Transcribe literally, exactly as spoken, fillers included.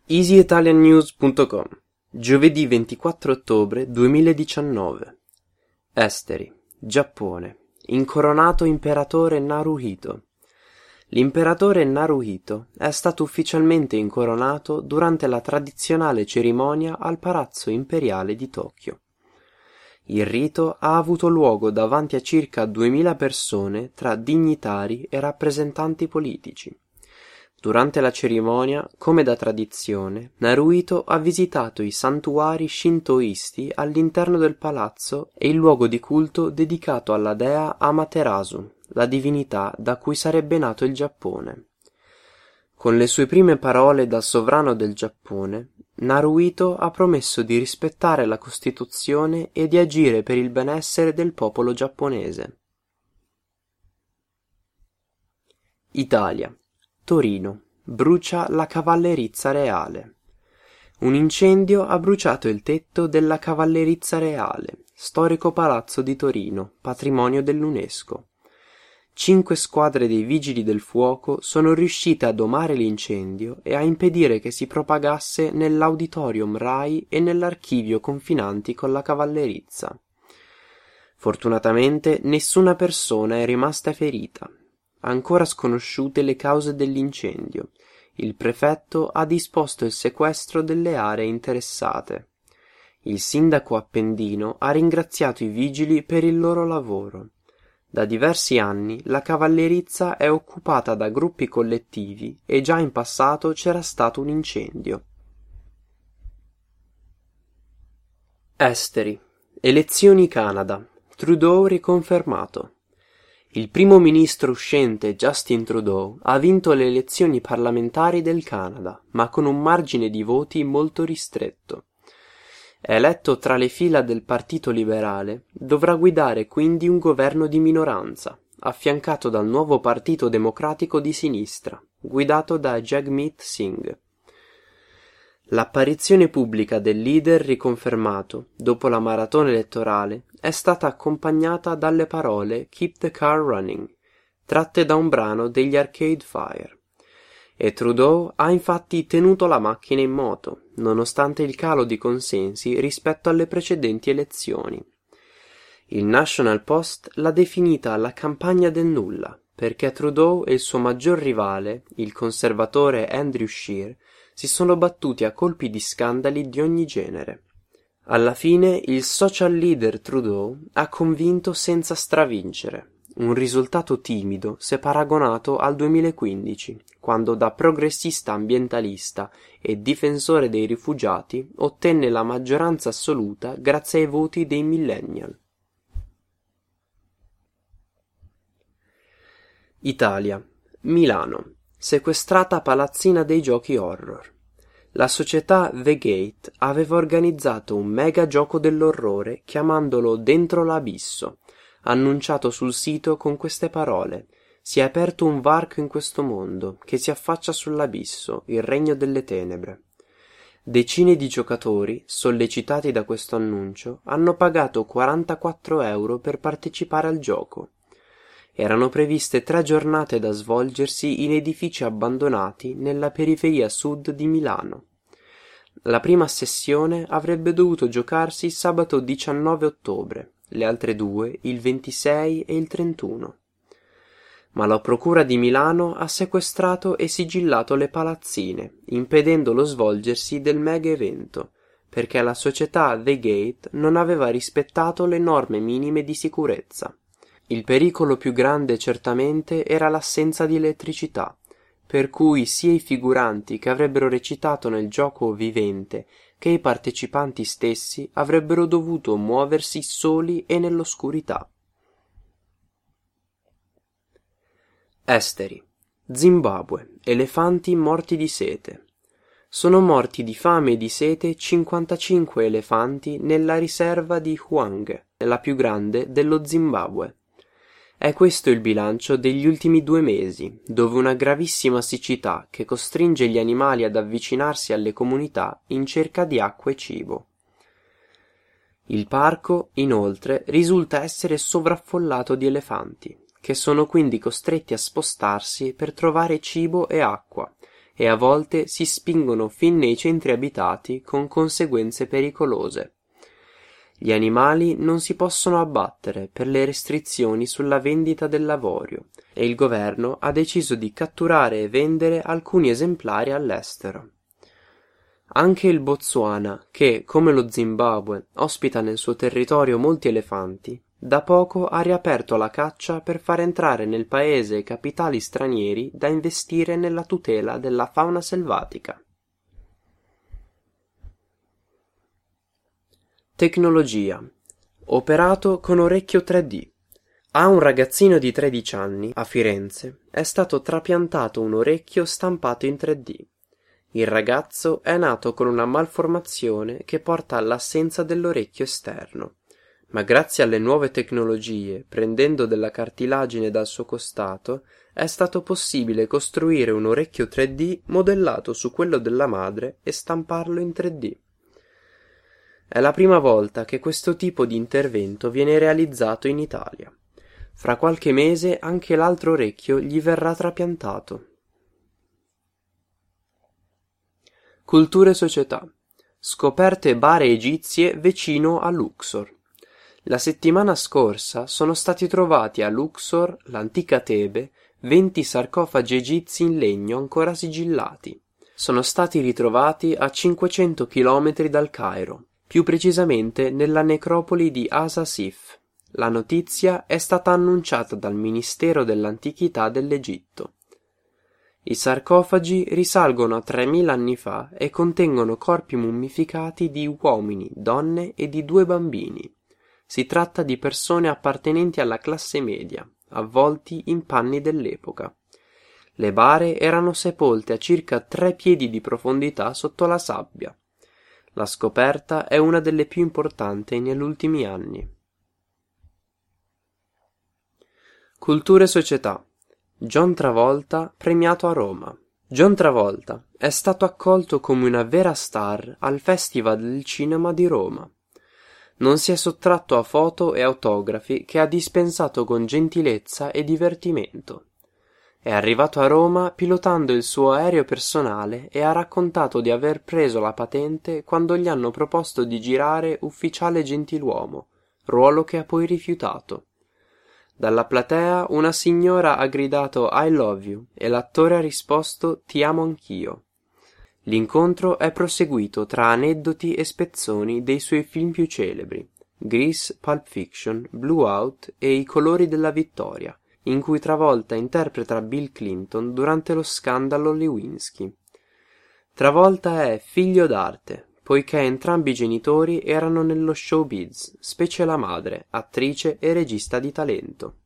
easy italian news punto com, giovedì ventiquattro ottobre duemiladiciannove. Esteri, Giappone. Incoronato imperatore Naruhito. L'imperatore Naruhito è stato ufficialmente incoronato durante la tradizionale cerimonia al Palazzo Imperiale di Tokyo. Il rito ha avuto luogo davanti a circa duemila persone tra dignitari e rappresentanti politici. Durante la cerimonia, come da tradizione, Naruhito ha visitato i santuari shintoisti all'interno del palazzo e il luogo di culto dedicato alla dea Amaterasu, la divinità da cui sarebbe nato il Giappone. Con le sue prime parole da sovrano del Giappone, Naruhito ha promesso di rispettare la Costituzione e di agire per il benessere del popolo giapponese. Italia. Torino. Brucia la cavallerizza reale. Un incendio ha bruciato il tetto della Cavallerizza Reale, storico palazzo di Torino, patrimonio dell'UNESCO. Cinque squadre dei Vigili del Fuoco sono riuscite a domare l'incendio e a impedire che si propagasse nell'auditorium RAI e nell'archivio confinanti con la cavallerizza. Fortunatamente nessuna persona è rimasta ferita. Ancora sconosciute le cause dell'incendio, il prefetto ha disposto il sequestro delle aree interessate. Il sindaco appendino ha ringraziato i vigili per il loro lavoro. Da diversi anni la cavallerizza è occupata da gruppi collettivi e già in passato c'era stato un incendio. Esteri. Elezioni Canada. Trudeau riconfermato. Il primo ministro uscente Justin Trudeau ha vinto le elezioni parlamentari del Canada, ma con un margine di voti molto ristretto. Eletto tra le fila del Partito Liberale, dovrà guidare quindi un governo di minoranza, affiancato dal nuovo Partito Democratico di sinistra, guidato da Jagmeet Singh. L'apparizione pubblica del leader riconfermato, dopo la maratona elettorale, è stata accompagnata dalle parole "Keep the car running", tratte da un brano degli Arcade Fire. E Trudeau ha infatti tenuto la macchina in moto, nonostante il calo di consensi rispetto alle precedenti elezioni. Il National Post l'ha definita la campagna del nulla, perché Trudeau e il suo maggior rivale, il conservatore Andrew Scheer, si sono battuti a colpi di scandali di ogni genere. Alla fine il social leader Trudeau ha convinto senza stravincere, un risultato timido se paragonato al duemilaquindici, quando da progressista ambientalista e difensore dei rifugiati ottenne la maggioranza assoluta grazie ai voti dei millennial. Italia. Milano. Sequestrata palazzina dei giochi horror. La società The Gate aveva organizzato un mega gioco dell'orrore chiamandolo Dentro l'Abisso, annunciato sul sito con queste parole: si è aperto un varco in questo mondo che si affaccia sull'abisso, il regno delle tenebre. Decine di giocatori, sollecitati da questo annuncio, hanno pagato quarantaquattro euro per partecipare al gioco. Erano previste tre giornate da svolgersi in edifici abbandonati nella periferia sud di Milano. La prima sessione avrebbe dovuto giocarsi sabato diciannove ottobre, le altre due il ventisei e il trentuno. Ma la procura di Milano ha sequestrato e sigillato le palazzine, impedendo lo svolgersi del mega evento, perché la società The Gate non aveva rispettato le norme minime di sicurezza. Il pericolo più grande certamente era l'assenza di elettricità, per cui sia i figuranti che avrebbero recitato nel gioco vivente che i partecipanti stessi avrebbero dovuto muoversi soli e nell'oscurità. Esteri. Zimbabwe. Elefanti morti di sete. Sono morti di fame e di sete cinquantacinque elefanti nella riserva di Hwang, la più grande dello Zimbabwe. È questo il bilancio degli ultimi due mesi, dove una gravissima siccità che costringe gli animali ad avvicinarsi alle comunità in cerca di acqua e cibo. Il parco, inoltre, risulta essere sovraffollato di elefanti, che sono quindi costretti a spostarsi per trovare cibo e acqua, e a volte si spingono fin nei centri abitati con conseguenze pericolose. Gli animali non si possono abbattere per le restrizioni sulla vendita dell'avorio e il governo ha deciso di catturare e vendere alcuni esemplari all'estero. Anche il Botswana, che, come lo Zimbabwe, ospita nel suo territorio molti elefanti, da poco ha riaperto la caccia per far entrare nel paese capitali stranieri da investire nella tutela della fauna selvatica. Tecnologia. Operato con orecchio tre D. A un ragazzino di tredici anni, a Firenze, è stato trapiantato un orecchio stampato in tre D. Il ragazzo è nato con una malformazione che porta all'assenza dell'orecchio esterno, ma grazie alle nuove tecnologie, prendendo della cartilagine dal suo costato, è stato possibile costruire un orecchio tre D modellato su quello della madre e stamparlo in tre D. È la prima volta che questo tipo di intervento viene realizzato in Italia. Fra qualche mese anche l'altro orecchio gli verrà trapiantato. Cultura e società. Scoperte bare egizie vicino a Luxor. La settimana scorsa sono stati trovati a Luxor, l'antica Tebe, venti sarcofagi egizi in legno ancora sigillati. Sono stati ritrovati a cinquecento chilometri dal Cairo, più precisamente nella necropoli di Asa Sif. La notizia è stata annunciata dal Ministero dell'Antichità dell'Egitto. I sarcofagi risalgono a tremila anni fa e contengono corpi mummificati di uomini, donne e di due bambini. Si tratta di persone appartenenti alla classe media, avvolti in panni dell'epoca. Le bare erano sepolte a circa tre piedi di profondità sotto la sabbia. La scoperta è una delle più importanti negli ultimi anni. Cultura e società. John Travolta premiato a Roma. John Travolta è stato accolto come una vera star al Festival del Cinema di Roma. Non si è sottratto a foto e autografi che ha dispensato con gentilezza e divertimento. È arrivato a Roma pilotando il suo aereo personale e ha raccontato di aver preso la patente quando gli hanno proposto di girare ufficiale gentiluomo, ruolo che ha poi rifiutato. Dalla platea una signora ha gridato I love you e l'attore ha risposto ti amo anch'io. L'incontro è proseguito tra aneddoti e spezzoni dei suoi film più celebri, Grease, Pulp Fiction, Blue Out e I colori della vittoria, in cui Travolta interpreta Bill Clinton durante lo scandalo Lewinsky. Travolta è figlio d'arte, poiché entrambi i genitori erano nello showbiz, specie la madre, attrice e regista di talento.